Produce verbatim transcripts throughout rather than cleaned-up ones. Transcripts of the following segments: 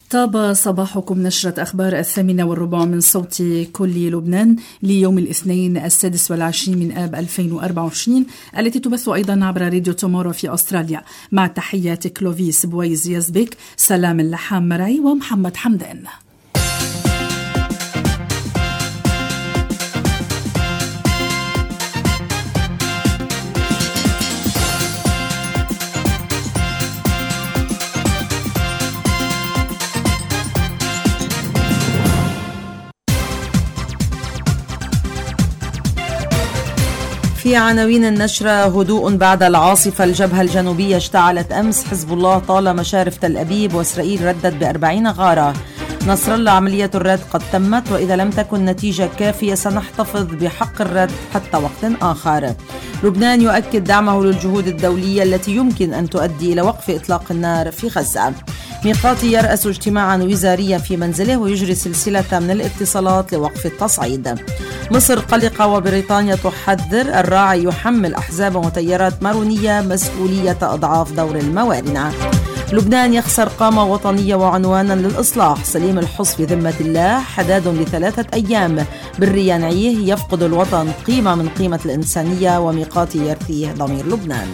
طاب صباحكم. نشرة أخبار الثامنة والربع من صوت كل لبنان ليوم الاثنين السادس والعشرين من آب ألفين وأربعة وعشرين، التي تبث أيضا عبر راديو تومورو في أستراليا، مع تحيات كلوفيس بويز يزبك، سلام اللحام مرعي ومحمد حمدان. في عناوين النشرة: هدوء بعد العاصفة، الجبهة الجنوبية اشتعلت أمس، حزب الله طال مشارف تل أبيب، وإسرائيل ردت بأربعين غارة. نصر الله: عملية الرد قد تمت، وإذا لم تكن نتيجة كافية سنحتفظ بحق الرد حتى وقت آخر. لبنان يؤكد دعمه للجهود الدولية التي يمكن أن تؤدي إلى وقف إطلاق النار في غزة. ميقاتي يرأس اجتماعا وزاريا في منزله ويجري سلسلة من الاتصالات لوقف التصعيد. مصر قلقة وبريطانيا تحذر، الراعي يحمل أحزاب وتيارات مارونية مسؤولية أضعاف دور الموارنة. لبنان يخسر قامة وطنية وعنوانا للإصلاح، سليم الحص في ذمة الله، حداد لثلاثة أيام، بريا نعيه، يفقد الوطن قيمة من قيمة الإنسانية، وميقاتي يرثيه ضمير لبنان.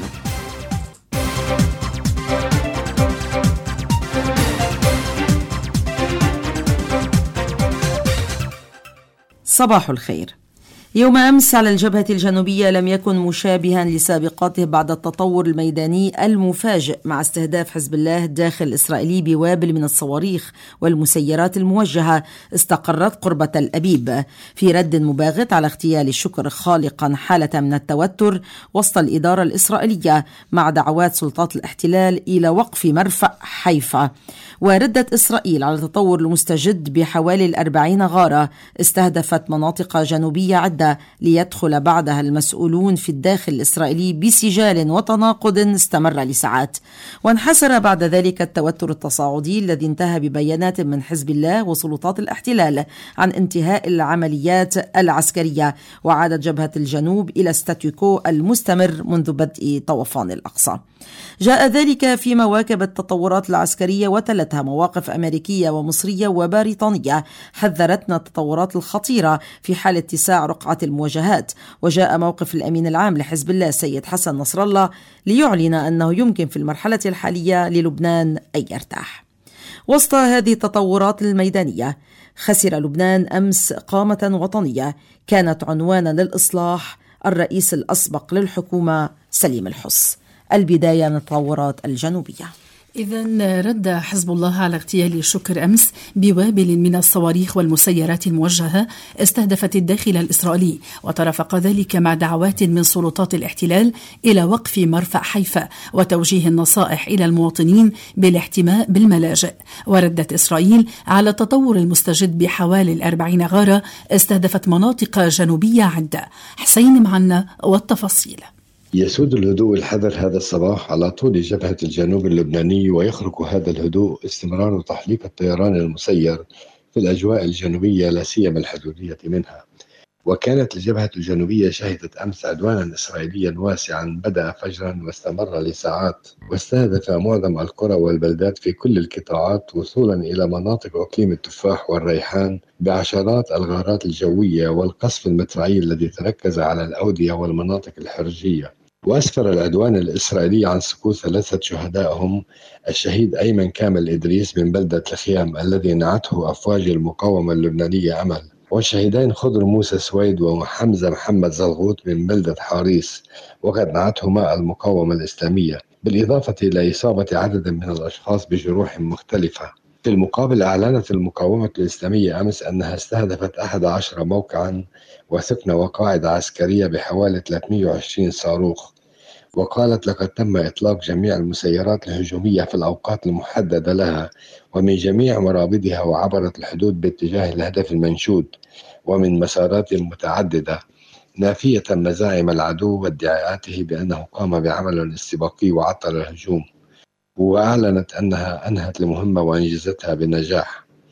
صباح الخير. يوم أمس على الجبهة الجنوبية لم يكن مشابها لسابقاته بعد التطور الميداني المفاجئ مع استهداف حزب الله الداخل الإسرائيلي بوابل من الصواريخ والمسيرات الموجهة استقرت قرب تل أبيب، في رد مباغت على اغتيال الشكر خالقا حالة من التوتر وسط الإدارة الإسرائيلية مع دعوات سلطات الاحتلال إلى وقف مرفأ حيفا. وردت إسرائيل على التطور المستجد بحوالي الأربعين غارة استهدفت مناطق جنوبية عدة، ليدخل بعدها المسؤولون في الداخل الإسرائيلي بسجال وتناقض استمر لساعات. وانحسر بعد ذلك التوتر التصاعدي الذي انتهى ببيانات من حزب الله وسلطات الاحتلال عن انتهاء العمليات العسكرية، وعادت جبهة الجنوب إلى ستاتيكو المستمر منذ بدء طوفان الأقصى. جاء ذلك في مواكب التطورات العسكرية وتلتها مواقف أمريكية ومصرية وبريطانية حذرتنا التطورات الخطيرة في حال اتساع رقعة المواجهات. وجاء موقف الأمين العام لحزب الله سيد حسن نصر الله ليعلن أنه يمكن في المرحلة الحالية للبنان أن يرتاح. وسط هذه التطورات الميدانية خسر لبنان أمس قامة وطنية كانت عنوانا للإصلاح، الرئيس الأسبق للحكومة سليم الحص. البداية من التطورات الجنوبية. إذن رد حزب الله على اغتيال شكر أمس بوابل من الصواريخ والمسيرات الموجهة استهدفت الداخل الإسرائيلي، وترافق ذلك مع دعوات من سلطات الاحتلال إلى وقف مرفأ حيفا وتوجيه النصائح إلى المواطنين بالاحتماء بالملاجئ. وردت إسرائيل على التطور المستجد بحوالي الأربعين غارة استهدفت مناطق جنوبية عدة. حسين معنا والتفاصيل. يسود الهدوء الحذر هذا الصباح على طول جبهة الجنوب اللبناني، ويخرق هذا الهدوء استمرار تحليق الطيران المسير في الأجواء الجنوبية لا سيما الحدودية منها. وكانت الجبهة الجنوبية شهدت أمس عدوانا إسرائيليا واسعا بدأ فجرا واستمر لساعات، واستهدف معظم القرى والبلدات في كل القطاعات وصولا إلى مناطق أقليم التفاح والريحان بعشرات الغارات الجوية والقصف المدفعي الذي تركز على الأودية والمناطق الحرجية. وأسفر العدوان الإسرائيلي عن سقوط ثلاثة شهدائهم، الشهيد أيمن كامل إدريس من بلدة الخيام الذي نعته أفواج المقاومة اللبنانية أمل، والشهيدين خضر موسى سويد وحمزة محمد زلغوط من بلدة حاريس وقد نعتهما المقاومة الإسلامية، بالإضافة إلى إصابة عدد من الأشخاص بجروح مختلفة. في المقابل أعلنت المقاومة الإسلامية أمس أنها استهدفت أحد عشر موقعا وسكن وقاعد عسكرية بحوالي ثلاثمئة وعشرين صاروخ. وقالت لقد تم إطلاق جميع المسيرات الهجومية في الأوقات المحددة لها ومن جميع مرابطها، وعبرت الحدود باتجاه الهدف المنشود ومن مسارات متعددة، نافية مزاعم العدو وادعاءاته بأنه قام بعمل استباقي وعطل الهجوم. وأعلنت أنها أنهت المهمة وأنجزتها بنجاح.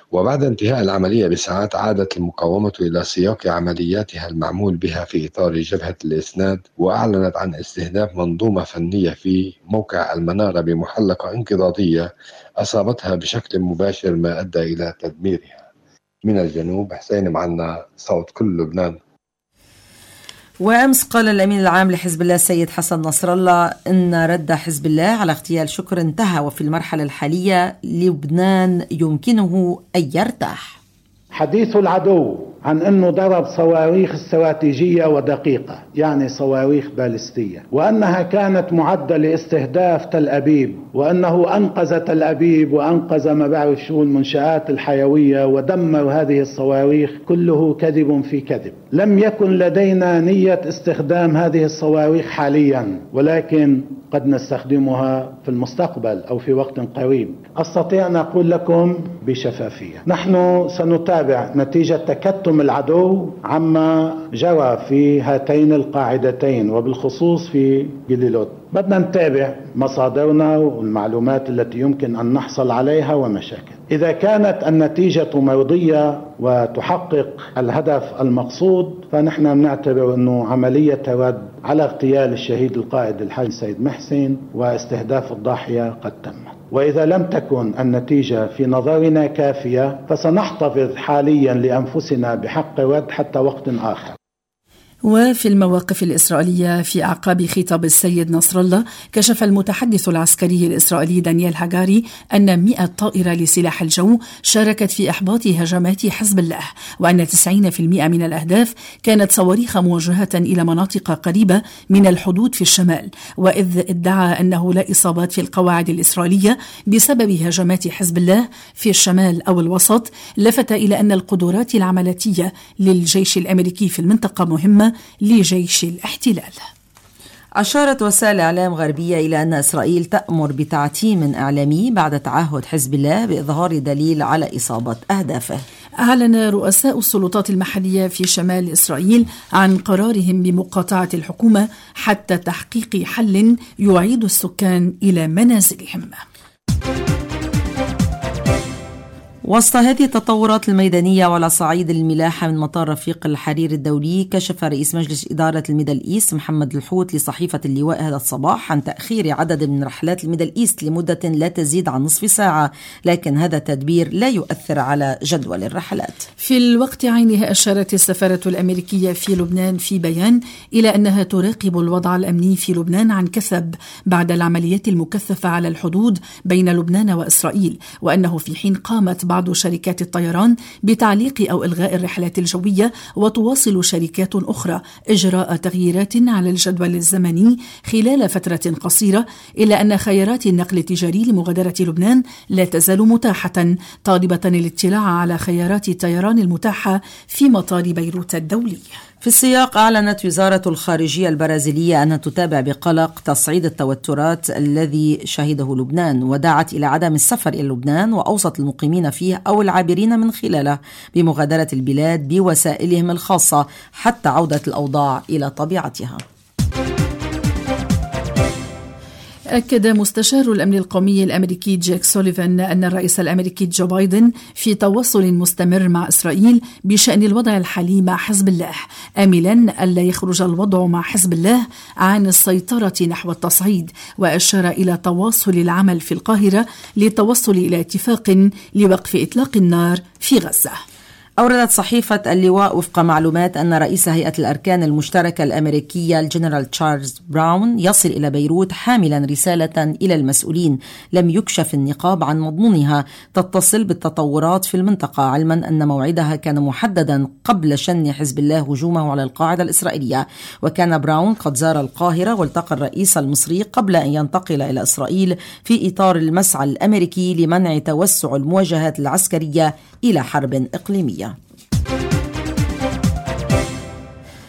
وبعد انتهاء العملية بساعات عادت المقاومة إلى سياق عملياتها المعمول بها في إطار جبهة الإسناد، وأعلنت عن استهداف منظومة فنية في موقع المنارة بمحلقة انقضاضية أصابتها بشكل مباشر ما أدى إلى تدميرها. من الجنوب حسين معنا، صوت كل لبنان. وأمس قال الأمين العام لحزب الله السيد حسن نصر الله إن رد حزب الله على اغتيال شكر انتهى، وفي المرحلة الحالية لبنان يمكنه أن يرتاح. حديث العدو عن أنه ضرب صواريخ استراتيجية ودقيقة، يعني صواريخ باليستية، وأنها كانت معدة لاستهداف تل أبيب، وأنه أنقذ تل أبيب وأنقذ ما بعرف شو المنشآت الحيوية ودمر هذه الصواريخ، كله كذب في كذب. لم يكن لدينا نية استخدام هذه الصواريخ حاليا، ولكن قد نستخدمها في المستقبل أو في وقت قريب. أستطيع أن أقول لكم بشفافية نحن سنتابع نتيجة تكتم العدو عما جرى في هاتين القاعدتين، وبالخصوص في جليلوت. بدنا نتابع مصادرنا والمعلومات التي يمكن أن نحصل عليها ومشاكل. إذا كانت النتيجة مرضية وتحقق الهدف المقصود، فنحن نعتبر أنه عملية رد على اغتيال الشهيد القائد الحاج سيد محسن واستهداف الضاحية قد تمت. وإذا لم تكن النتيجة في نظرنا كافية، فسنحتفظ حاليا لأنفسنا بحق رد حتى وقت آخر. وفي المواقف الإسرائيلية في أعقاب خطاب السيد نصر الله، كشف المتحدث العسكري الإسرائيلي دانيال هاجاري أن مئة طائرة لسلاح الجو شاركت في إحباط هجمات حزب الله، وأن تسعين بالمئة من الأهداف كانت صواريخ موجهة إلى مناطق قريبة من الحدود في الشمال. وإذ ادعى أنه لا إصابات في القواعد الإسرائيلية بسبب هجمات حزب الله في الشمال أو الوسط، لفت إلى أن القدرات العملياتية للجيش الأمريكي في المنطقة مهمة لجيش الاحتلال. أشارت وسائل إعلام غربية إلى أن إسرائيل تأمر بتعتيم إعلامي بعد تعهد حزب الله بإظهار دليل على إصابة أهدافه. أعلن رؤساء السلطات المحلية في شمال إسرائيل عن قرارهم بمقاطعة الحكومة حتى تحقيق حل يعيد السكان إلى منازلهم. وسط هذه التطورات الميدانية وعلى صعيد الملاحة من مطار رفيق الحرير الدولي، كشف رئيس مجلس إدارة الميدل إيست محمد الحوت لصحيفة اللواء هذا الصباح عن تأخير عدد من رحلات الميدل إيست لمدة لا تزيد عن نصف ساعة، لكن هذا التدبير لا يؤثر على جدول الرحلات. في الوقت عينه أشارت السفارة الأمريكية في لبنان في بيان إلى أنها تراقب الوضع الأمني في لبنان عن كثب بعد العمليات المكثفة على الحدود بين لبنان وإسرائيل، وأنه في حين قامت بعض شركات الطيران بتعليق أو إلغاء الرحلات الجوية، وتواصل شركات أخرى إجراء تغييرات على الجدول الزمني خلال فترة قصيرة، إلا أن خيارات النقل التجاري لمغادرة لبنان لا تزال متاحة، طالبة الاطلاع على خيارات الطيران المتاحة في مطار بيروت الدولي. في السياق، أعلنت وزارة الخارجية البرازيلية أنها تتابع بقلق تصعيد التوترات الذي شهده لبنان، ودعت إلى عدم السفر إلى لبنان وأوصت المقيمين فيه أو العابرين من خلاله بمغادرة البلاد بوسائلهم الخاصة حتى عودة الأوضاع إلى طبيعتها. أكد مستشار الأمن القومي الأمريكي جيك سوليفان أن الرئيس الأمريكي جو بايدن في تواصل مستمر مع إسرائيل بشأن الوضع الحالي مع حزب الله، آملا ألا يخرج الوضع مع حزب الله عن السيطرة نحو التصعيد، وأشار إلى تواصل العمل في القاهرة للتوصل إلى اتفاق لوقف إطلاق النار في غزة. أوردت صحيفة اللواء وفق معلومات أن رئيس هيئة الأركان المشتركة الأمريكية الجنرال تشارلز براون يصل إلى بيروت حاملا رسالة إلى المسؤولين لم يكشف النقاب عن مضمونها تتصل بالتطورات في المنطقة، علما أن موعدها كان محددا قبل شن حزب الله هجومه على القاعدة الإسرائيلية. وكان براون قد زار القاهرة والتقى الرئيس المصري قبل أن ينتقل إلى إسرائيل في إطار المسعى الأمريكي لمنع توسع المواجهات العسكرية إلى حرب إقليمية.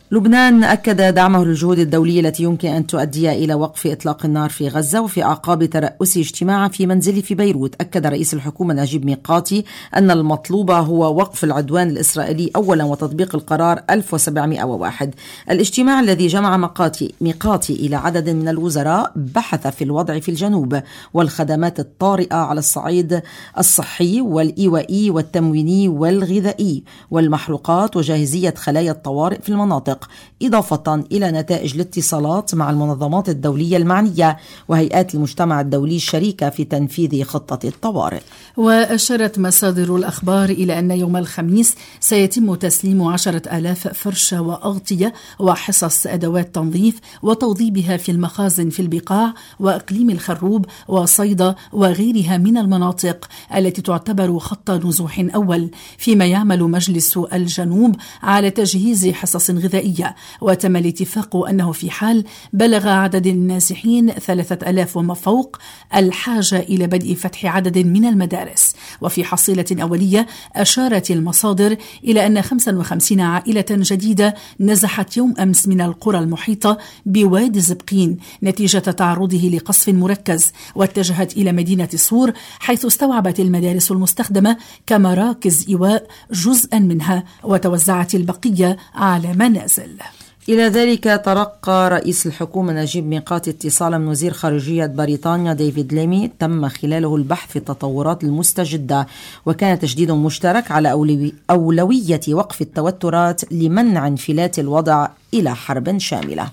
لبنان أكد دعمه للجهود الدولية التي يمكن أن تؤدي إلى وقف إطلاق النار في غزة. وفي أعقاب ترأس اجتماع في منزله في بيروت، أكد رئيس الحكومة نجيب ميقاتي أن المطلوب هو وقف العدوان الإسرائيلي أولا وتطبيق القرار ألف وسبعمائة وواحد. الاجتماع الذي جمع ميقاتي ميقاتي إلى عدد من الوزراء بحث في الوضع في الجنوب والخدمات الطارئة على الصعيد الصحي والإيوائي والتمويني والغذائي والمحروقات وجاهزية خلايا الطوارئ في المناطق، إضافة إلى نتائج الاتصالات مع المنظمات الدولية المعنية وهيئات المجتمع الدولي الشريكة في تنفيذ خطة الطوارئ. وأشارت مصادر الأخبار إلى أن يوم الخميس سيتم تسليم عشرة آلاف فرشة وأغطية وحصص أدوات تنظيف وتوضيبها في المخازن في البقاع وإقليم الخروب وصيدا وغيرها من المناطق التي تعتبر خط نزوح أول، فيما يعمل مجلس الجنوب على تجهيز حصص غذائية. وتم الاتفاق أنه في حال بلغ عدد النازحين ثلاثة آلاف وما فوق الحاجة إلى بدء فتح عدد من المدارس. وفي حصيلة أولية أشارت المصادر إلى أن خمسة وخمسين عائلة جديدة نزحت يوم أمس من القرى المحيطة بوادي زبقين نتيجة تعرضه لقصف مركز، واتجهت إلى مدينة صور حيث استوعبت المدارس المستخدمة كمراكز إيواء جزءا منها وتوزعت البقية على منازل. إلى ذلك تلقى رئيس الحكومة نجيب ميقاتي اتصالا من وزير خارجية بريطانيا ديفيد ليمي تم خلاله البحث في التطورات المستجدة، وكان تشديد مشترك على أولوية وقف التوترات لمنع انفلات الوضع إلى حرب شاملة.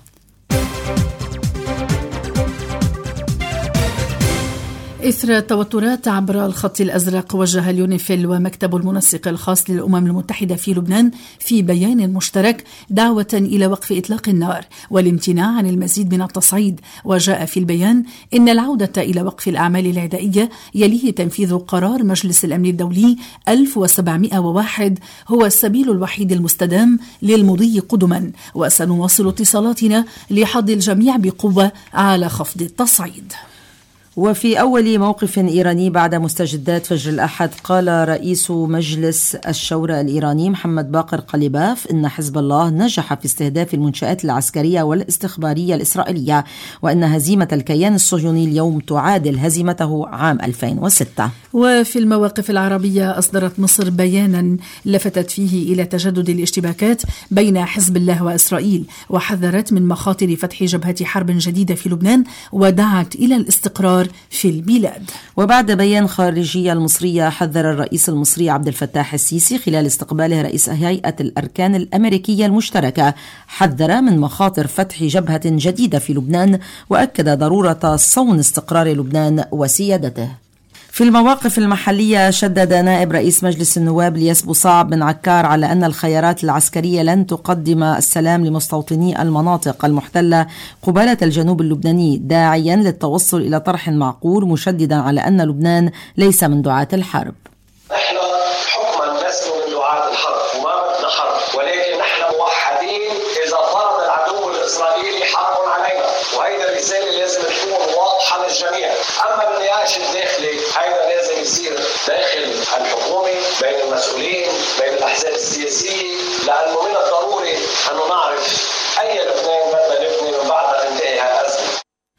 إثر التوترات عبر الخط الأزرق، وجه اليونيفيل ومكتب المنسق الخاص للأمم المتحدة في لبنان في بيان مشترك دعوة إلى وقف إطلاق النار والامتناع عن المزيد من التصعيد. وجاء في البيان إن العودة إلى وقف الأعمال العدائية يليه تنفيذ قرار مجلس الأمن الدولي ألف وسبعمائة وواحد هو السبيل الوحيد المستدام للمضي قدما، وسنواصل اتصالاتنا لحض الجميع بقوة على خفض التصعيد. وفي أول موقف إيراني بعد مستجدات فجر الأحد، قال رئيس مجلس الشورى الإيراني محمد باقر قليباف إن حزب الله نجح في استهداف المنشآت العسكرية والاستخبارية الإسرائيلية، وأن هزيمة الكيان الصهيوني اليوم تعادل هزيمته عام ألفين وستة. وفي المواقف العربية أصدرت مصر بيانا لفتت فيه إلى تجدد الاشتباكات بين حزب الله وإسرائيل، وحذرت من مخاطر فتح جبهة حرب جديدة في لبنان ودعت إلى الاستقرار في البلاد. وبعد بيان خارجية المصرية، حذر الرئيس المصري عبد الفتاح السيسي خلال استقباله رئيس هيئة الأركان الأمريكية المشتركة، حذر من مخاطر فتح جبهة جديدة في لبنان، وأكد ضرورة صون استقرار لبنان وسيادته. في المواقف المحلية، شدد نائب رئيس مجلس النواب لياس بوصعب بن عكار على أن الخيارات العسكرية لن تقدم السلام لمستوطني المناطق المحتلة قبالة الجنوب اللبناني، داعيا للتوصل إلى طرح معقول، مشددا على أن لبنان ليس من دعاة الحرب. نحن حكما لسنا من دعاة الحرب وما بدنا حرب، ولكن نحن موحدين إذا فرض العدو الإسرائيلي حرب علينا، وهيدا الرسالة لازم تكون واضحة للجميع. أما النقاش الداخلي هيدا لازم يصير داخل الحكومة بين المسؤولين بين الأحزاب السياسية، لأنه من الضروري أنه نعرف أي لبنان بدنا نبني من بعد ما تنتهي هالأزمة.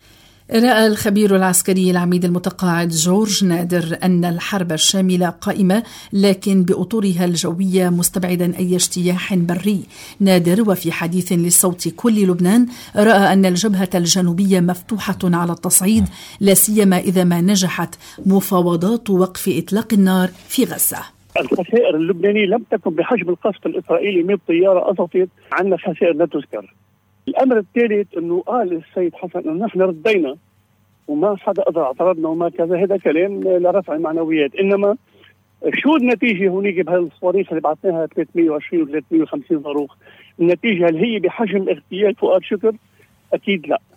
رأى الخبير العسكري العميد المتقاعد جورج نادر أن الحرب الشاملة قائمة، لكن بأطورها الجوية، مستبعدا أي اجتياح بري. نادر وفي حديث للصوت كل لبنان رأى أن الجبهة الجنوبية مفتوحة على التصعيد، لا سيما إذا ما نجحت مفاوضات وقف إطلاق النار في غزة. الخسائر اللبنانية لم تكن بحجم القصف الإسرائيلي مئة طيارة قصفت، عندنا خسائر لا تذكر. الأمر الثالث أنه قال السيد حسن أنه نحن ردينا وما حدا قدر اعترضنا وما كذا، هذا كلام لرفع المعنويات. إنما شو النتيجة هونيك بهالصواريخ اللي بعثناها ثلاثمئة وعشرين و ثلاثمئة وخمسين صاروخ؟ النتيجة هل هي بحجم اغتيال فؤاد شكر؟ أكيد لا.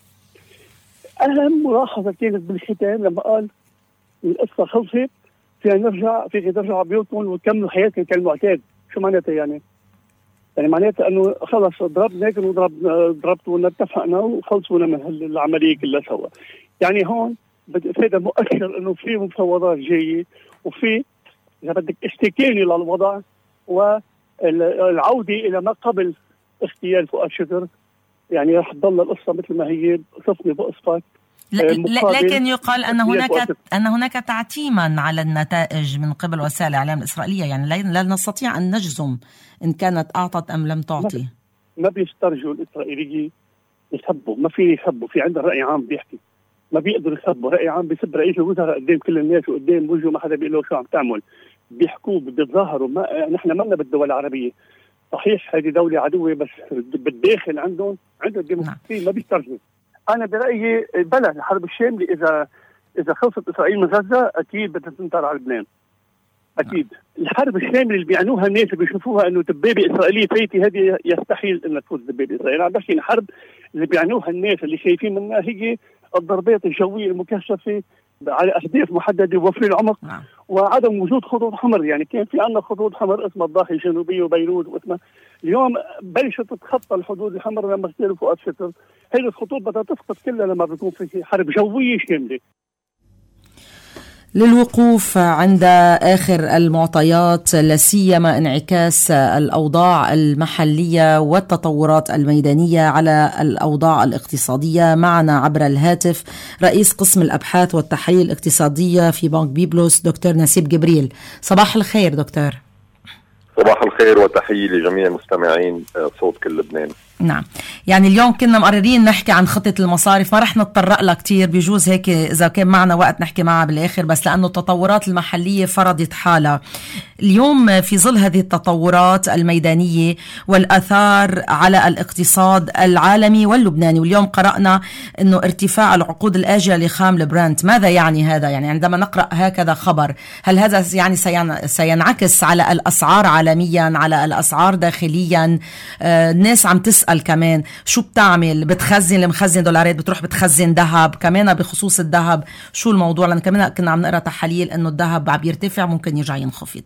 أهم ملاحظة كانت بالختام لما قال القصة خلصت، فينا نرجع فيك ترجع بيوتكم وتكملوا حياتكم كالمعتاد. شو معناتها يعني؟ يعني معناتها انه خلص ضربناك وضرب ضربتوا اتفقنا وخلصونا من العمليه كلها سوا. يعني هون هذا مؤشر انه في مفاوضات جايه، وفي اذا بدك استكانه للوضع والعوده الى ما قبل اغتيال فؤاد شكر، يعني رح تضل القصة مثل ما هي، صفني بقصفك. لكن يقال أن هناك أن هناك تعتيما على النتائج من قبل وسائل الإعلام الإسرائيلية، يعني لا نستطيع أن نجزم إن كانت أعطت أم لم تعطي. ما بيسترجوا الإسرائيليين يخبوا، ما في يخبوا، في عندنا رأي عام بيحكي، ما بيقدروا يخبوا. رأي عام بيسب رئيس الوزراء قدام كل الناس وقدام وجهه، ما حدا بيقول له شو عم تعمل، بيحكوا بيتظاهروا. ما نحن مالنا بالدول العربية، صحيح هذه دولة عدوة بس بالداخل عندهم عندهم ديمقراطية ما بيسترجوا. أنا برأيي بلا الحرب الشاملة إذا إذا خلصت إسرائيل من غزة أكيد بدها تنطر على لبنان، أكيد. الحرب الشاملة اللي بيعنوها الناس اللي بيشوفوها إنه دبابة إسرائيلية فايتة، هذه يستحيل إنها تفوز دبابة إسرائيل. عم بحكي الحرب اللي بيعنوها الناس اللي شايفين منها هي الضربات الجوية المكثفة على أهداف محددة وفي العمق وعدم وجود خطوط حمر. يعني كان في عندنا خطوط حمر اسمها الضاحية الجنوبية وبيروت واسمها، اليوم بلشت تتخطى الحدود الحمر لما اغتالوا فؤاد شكر. هذه الخطوط بدها تسقط كلها لما بيكون في حرب جوية شاملة. للوقوف عند آخر المعطيات، لا سيما انعكاس الأوضاع المحلية والتطورات الميدانية على الأوضاع الاقتصادية، معنا عبر الهاتف رئيس قسم الأبحاث والتحليل الاقتصادية في بنك بيبلوس دكتور نسيب جبريل. صباح الخير دكتور. صباح الخير وتحية لجميع المستمعين صوت كل لبنان. نعم، يعني اليوم كنا مقررين نحكي عن خطة المصارف، ما رح نتطرق لها كتير، بيجوز هيك إذا كان معنا وقت نحكي معها بالآخر، بس لأنه التطورات المحلية فرضت حالها اليوم في ظل هذه التطورات الميدانية والأثار على الاقتصاد العالمي واللبناني. واليوم قرأنا أنه ارتفاع العقود الآجلة لخام البرنت، ماذا يعني هذا؟ يعني عندما نقرأ هكذا خبر، هل هذا يعني سينعكس على الأسعار عالميا، على الأسعار داخليا؟ آه الناس عم تسأل كمان شو بتعمل، بتخزن المخزن دولارات، بتروح بتخزن ذهب كمان. بخصوص الذهب شو الموضوع؟ لأن كمان كنا عم نقرأ تحاليل أنه الذهب عم يرتفع ممكن يرجع ينخفض.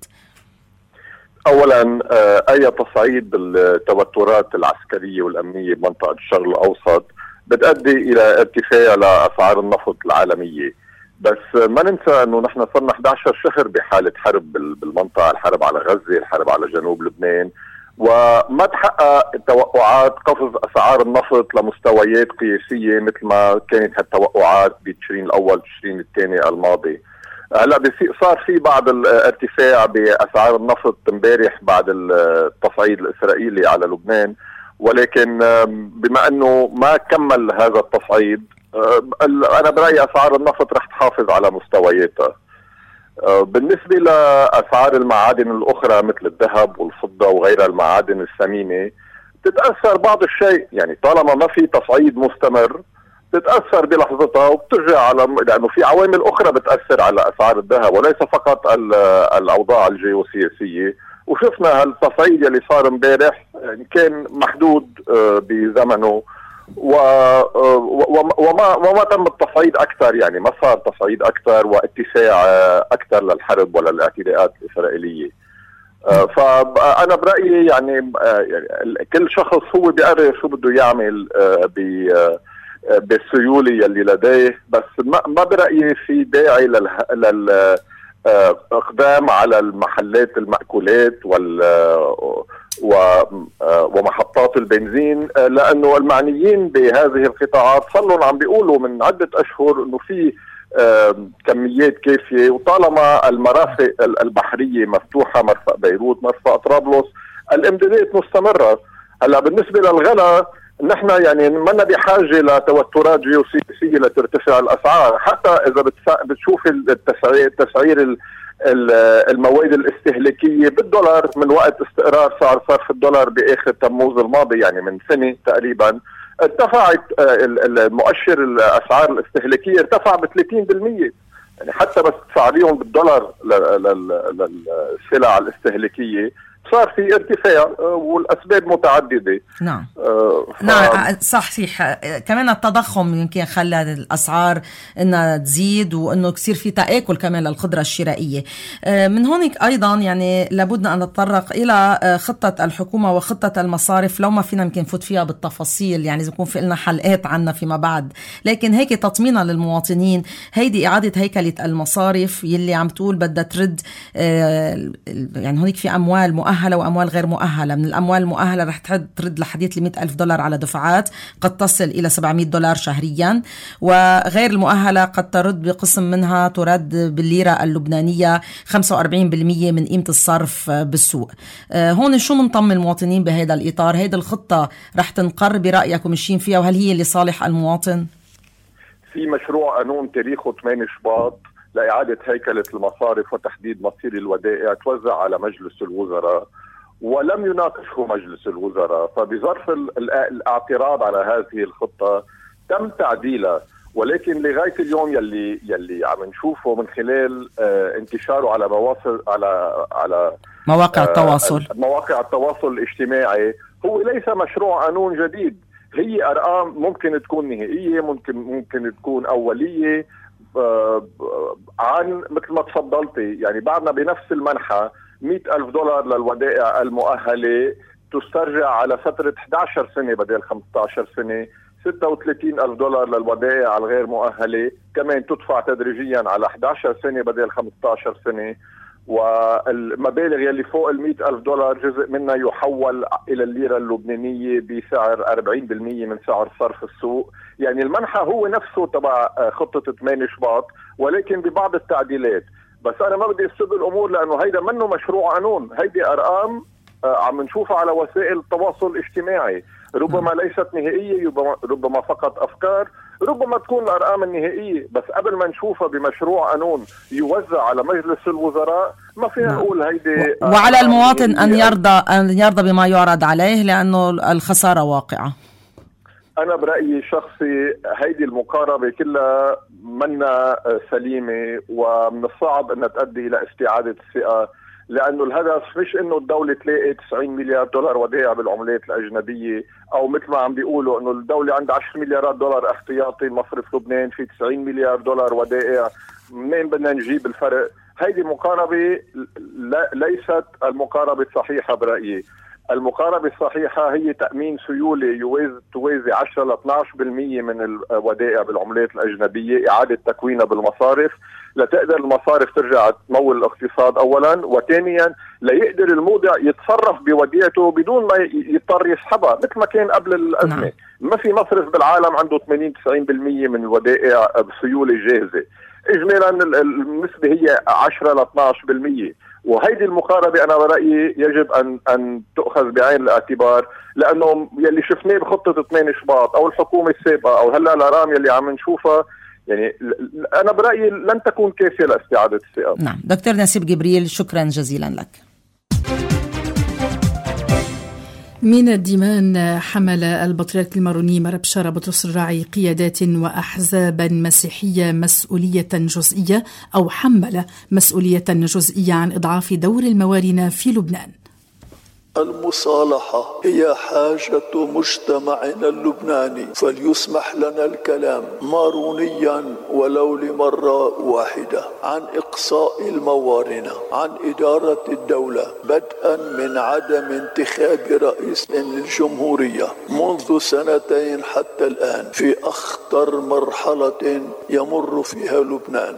أولا أي تصعيد بالتوترات العسكرية والأمنية بمنطقة الشرق الأوسط بتؤدي إلى ارتفاع لأسعار النفط العالمية. بس ما ننسى أنه نحن صرنا إحدى عشر شهر بحالة حرب بالمنطقة، الحرب على غزة، الحرب على جنوب لبنان، وما تحقق توقعات قفز أسعار النفط لمستويات قياسية مثل ما كانت هالتوقعات بتشرين الأول تشرين الثاني الماضي. هلا صار في بعض الارتفاع بأسعار النفط امبارح بعد التصعيد الإسرائيلي على لبنان، ولكن بما أنه ما كمل هذا التصعيد أنا برأيي أسعار النفط رح تحافظ على مستوياتها. بالنسبة لأسعار المعادن الأخرى مثل الذهب والفضة وغيرها المعادن الثمينة تتأثر بعض الشيء، يعني طالما ما في تصعيد مستمر تتأثر بلحظتها وبترجع على، لأنه في عوامل أخرى بتأثر على أسعار الذهب وليس فقط الأوضاع الجيوسياسية. وشفنا هالتصعيد اللي صار امبارح كان محدود بزمنه وما وما تم التصعيد أكثر، يعني ما صار تصعيد أكثر واتساع أكثر للحرب ولا الاعتداءات الإسرائيلية. فأنا برأيي يعني كل شخص هو بيقرر شو بده يعمل بالسيولة يلي لديه، بس ما برأيي في داعي للإقدام على المحلات المأكولات وال ومحطات البنزين، لأنه المعنيين بهذه القطاعات صاروا عم بيقولوا من عدة أشهر أنه في كميات كافية، وطالما المرافق البحرية مفتوحة، مرفق بيروت، مرفق طرابلس، الامدادات مستمرة. هلا بالنسبة للغلاء نحن يعني ما بحاجة لتوترات جيوسياسية لترتفع الأسعار، حتى إذا بتشوف التسعير, التسعير المواد الاستهلاكية بالدولار من وقت استقرار صار صرف الدولار بآخر تموز الماضي، يعني من سنة تقريبا ارتفعت المؤشر الأسعار الاستهلاكية ارتفع ب ثلاثين بالمئة، يعني حتى بس تفعليهم بالدولار للسلع الاستهلاكية صار في ارتفاع والأسباب متعددة. نعم ف... نعم صحيح. كمان التضخم يمكن خلى الأسعار إنها تزيد وإنه كثير في تآكل كمان للقدرة الشرائية. من هونك أيضا يعني لابد أن نتطرق إلى خطة الحكومة وخطة المصارف، لو ما فينا يمكن نفوت فيها بالتفاصيل، يعني يكون في لنا حلقات عنا فيما بعد، لكن هيك تطمينا للمواطنين. هيدي إعادة هيكلة المصارف يلي عم تقول بدها ترد يعني هناك في أموال مؤهلة وأموال غير مؤهلة. من الأموال المؤهلة رح ترد لحديث المئة ألف دولار على دفعات قد تصل إلى سبعمائة دولار شهريا، وغير المؤهلة قد ترد بقسم منها ترد بالليرة اللبنانية خمسة وأربعين بالمئة من قيمة الصرف بالسوق. هون شو منطمن المواطنين بهذا الإطار؟ هذه الخطة رح تنقر برأيك ومشين فيها، وهل هي لصالح المواطن؟ في مشروع قانون تاريخه ثمانية شباط لإعادة هيكلة المصارف وتحديد مصير الودائع توزع على مجلس الوزراء ولم يناقشه مجلس الوزراء، فبظرف الاعتراض على هذه الخطة تم تعديلها، ولكن لغاية اليوم يلي يلي عم نشوفه من خلال آه انتشاره على مواصل على على مواقع التواصل آه مواقع التواصل الاجتماعي هو ليس مشروع قانون جديد، هي أرقام ممكن تكون نهائية، ممكن ممكن تكون أولية آه عن مثل ما تفضلتي، يعني بعدنا بنفس المنحى مئة ألف دولار للودائع المؤهلة تسترجع على فترة إحدى عشرة سنة بدل خمسة عشر سنة، ستة وثلاثين ألف دولار للودائع الغير مؤهلة كمان تدفع تدريجيا على إحدى عشرة سنة بدل خمسة عشر سنة، والمبالغ يلي فوق المئة ألف دولار جزء منها يحول إلى الليرة اللبنانية بسعر أربعين بالمئة من سعر صرف السوق. يعني المنحى هو نفسه تبع خطة ثمانية شباط ولكن ببعض التعديلات، بس أنا ما بدي أسد الأمور لأنه هيدا منه مشروع قانون، هيدي أرقام عم نشوفها على وسائل التواصل الاجتماعي، ربما ليست نهائية، ربما فقط أفكار، ربما تكون الأرقام النهائية، بس قبل ما نشوفها بمشروع قانون يوزع على مجلس الوزراء ما فينا نقول هيدي. وعلى المواطن أن يرضى أن يرضى بما يعرض عليه لأنه الخسارة واقعة. أنا برأيي الشخصي هيدي المقاربة كلها منا سليمة، ومن الصعب أن تؤدي إلى استعادة الثقة، لأنه الهدف مش إنه الدولة تلاقي تسعين مليار دولار ودائع بالعملات الأجنبية، أو مثل ما عم بيقولوا إنه الدولة عندها عشرة مليارات دولار احتياطي، مصرف لبنان في تسعين مليار دولار ودائع، منين بدنا نجيب الفرق؟ هيدي مقاربة ليست المقاربة الصحيحة برأيي. المقاربة الصحيحة هي تأمين سيولة يوازي توازي عشرة إلى اثني عشر بالمئة من الودائع بالعملات الأجنبية، إعادة تكوينها بالمصارف لتقدر المصارف ترجع تمول الاقتصاد أولا، وثانيا ليقدر المودع يتصرف بوديعته بدون ما يضطر يسحبها مثل ما كان قبل الأزمة. نعم. ما في مصرف بالعالم عنده ثمانين تسعين بالمئة من الودائع بسيولة جاهزة، إجمالا النسبة هي عشرة إلى اثني عشر بالمئة، وهيدي المقاربة أنا برأيي يجب أن أن تؤخذ بعين الاعتبار، لأنه يلي شفناه بخطة ثمانية شباط أو الحكومة السابقة أو هلا الأرقام يلي عم نشوفها يعني أنا برأيي لن تكون كافية لاستعادة الثقة. نعم دكتور نسيب جبريل، شكرا جزيلا لك. من الديمان حمل البطريرك الماروني مار بشارة بطرس الراعي قيادات وأحزابا مسيحية مسؤولية جزئية أو حمل مسؤولية جزئية عن إضعاف دور الموارنة في لبنان. المصالحة هي حاجة مجتمعنا اللبناني، فليسمح لنا الكلام مارونيا ولو لمرة واحدة عن إقصاء الموارنة، عن إدارة الدولة بدءا من عدم انتخاب رئيس للجمهورية منذ سنتين حتى الآن في أخطر مرحلة يمر فيها لبنان.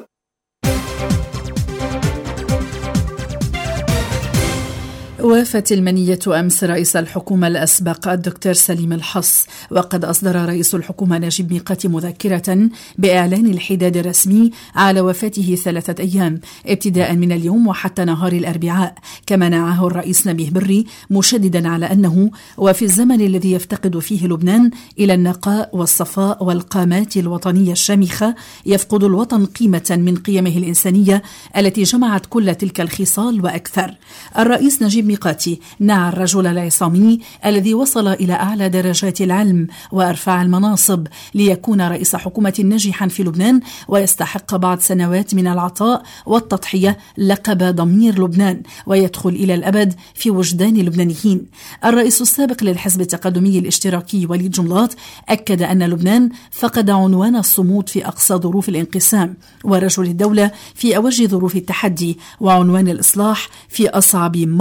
وافت المنية أمس رئيس الحكومة الأسبق الدكتور سليم الحص، وقد أصدر رئيس الحكومة نجيب ميقاتي مذكرة بإعلان الحداد الرسمي على وفاته ثلاثة أيام ابتداء من اليوم وحتى نهار الأربعاء، كما نعاه الرئيس نبيه بري مشددا على أنه وفي الزمن الذي يفتقد فيه لبنان إلى النقاء والصفاء والقامات الوطنية الشامخة يفقد الوطن قيمة من قيمه الإنسانية التي جمعت كل تلك الخصال وأكثر. الرئيس نجيب ميقاتي نعى الرجل العصامي الذي وصل إلى أعلى درجات العلم وأرفع المناصب ليكون رئيس حكومة ناجحا في لبنان ويستحق بعد سنوات من العطاء والتضحية لقب ضمير لبنان ويدخل إلى الأبد في وجدان اللبنانيين. الرئيس السابق للحزب التقدمي الاشتراكي وليد جملات أكد أن لبنان فقد عنوان الصمود في أقصى ظروف الانقسام، ورجل الدولة في أوج ظروف التحدي، وعنوان الإصلاح في أصعب مراحل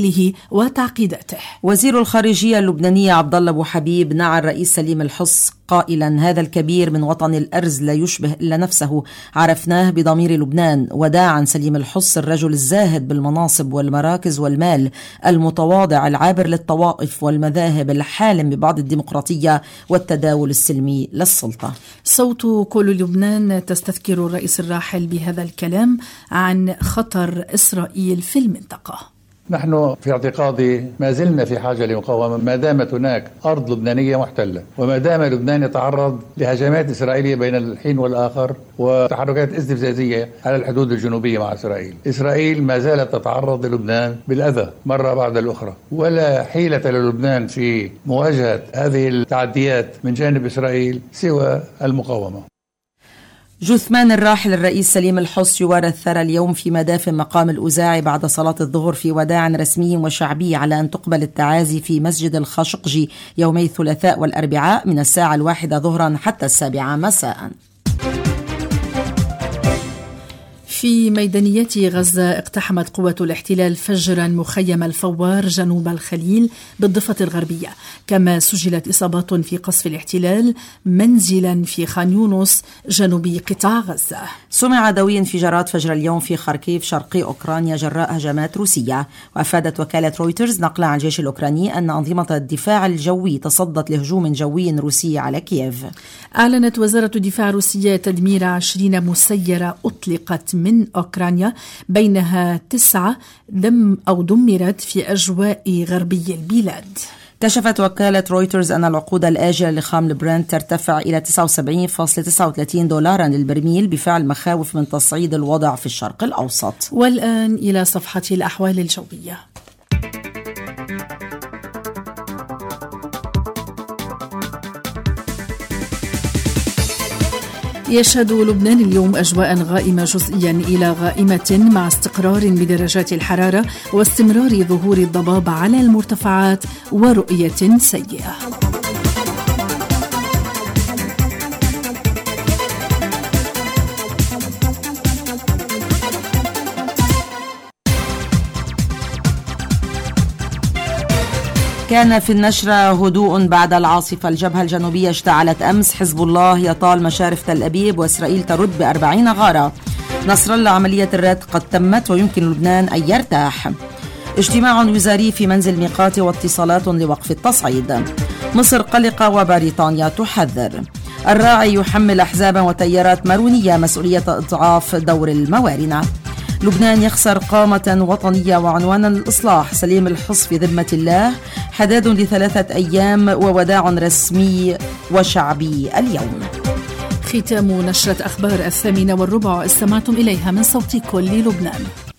داخله وتعقيداته. وزير الخارجية اللبناني عبد الله أبو حبيب نعى الرئيس سليم الحص قائلا: هذا الكبير من وطن الأرز لا يشبه إلا نفسه، عرفناه بضمير لبنان. وداعا سليم الحص الرجل الزاهد بالمناصب والمراكز والمال، المتواضع العابر للطوائف والمذاهب، الحالم ببعض الديمقراطية والتداول السلمي للسلطة. صوت كل لبنان تستذكر الرئيس الراحل بهذا الكلام عن خطر إسرائيل في المنطقة. نحن في اعتقادي ما زلنا في حاجة لمقاومة ما دامت هناك أرض لبنانية محتلة، وما دام لبنان يتعرض لهجمات إسرائيلية بين الحين والآخر وتحركات استفزازية على الحدود الجنوبية مع إسرائيل. إسرائيل ما زالت تتعرض للبنان بالأذى مرة بعد الأخرى، ولا حيلة للبنان في مواجهة هذه التعديات من جانب إسرائيل سوى المقاومة. جثمان الراحل الرئيس سليم الحص يوارى الثرى اليوم في مدافن مقام الأوزاعي بعد صلاة الظهر في وداع رسمي وشعبي، على أن تقبل التعازي في مسجد الخاشقجي يومي الثلاثاء والأربعاء من الساعة الواحدة ظهرا حتى السابعة مساء. في ميدانيات غزة اقتحمت قوة الاحتلال فجرا مخيم الفوار جنوب الخليل بالضفة الغربية، كما سجلت إصابات في قصف الاحتلال منزلا في خان يونس جنوبي قطاع غزة. سمع دوي انفجارات فجر اليوم في خاركيف شرقي أوكرانيا جراء هجمات روسية. وأفادت وكالة رويترز نقلا عن الجيش الأوكراني أن أنظمة الدفاع الجوي تصدت لهجوم جوي روسي على كييف. أعلنت وزارة الدفاع الروسية تدمير عشرين مسيرة أطلقت من أوكرانيا، بينها تسعة دم أو دمرت في أجواء غربي البلاد. كشفت وكالة رويترز أن العقود الآجلة لخام البرنت ترتفع إلى تسعة وسبعين فاصلة تسعة وثلاثين دولارا للبرميل بفعل مخاوف من تصعيد الوضع في الشرق الأوسط. والآن إلى صفحة الأحوال الجوية. يشهد لبنان اليوم أجواء غائمة جزئيا إلى غائمة مع استقرار بدرجات الحرارة واستمرار ظهور الضباب على المرتفعات ورؤية سيئة. كان في النشرة هدوء بعد العاصفة. الجبهة الجنوبية اشتعلت أمس، حزب الله يطال مشارف تل أبيب وإسرائيل ترد بأربعين غارة. نصر الله عملية الرد قد تمت ويمكن لبنان أن يرتاح. اجتماع وزاري في منزل ميقات واتصالات لوقف التصعيد. مصر قلقة وبريطانيا تحذر. الراعي يحمل أحزابا وتيارات مارونية مسؤولية إضعاف دور الموارنة. لبنان يخسر قامة وطنية وعنوانا الإصلاح. سليم الحص في ذمة الله. حداد لثلاثة أيام ووداع رسمي وشعبي اليوم. ختام نشرة أخبار الثامنة والربع استمعتم إليها من صوت كل لبنان.